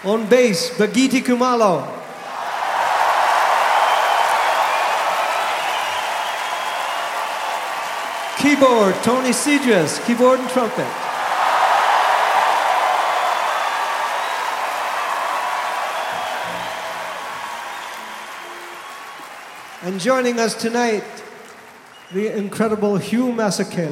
On bass, Bagiti Kumalo. Keyboard, Tony Sidras, keyboard and trumpet. And joining us tonight, the incredible Hugh Masekela.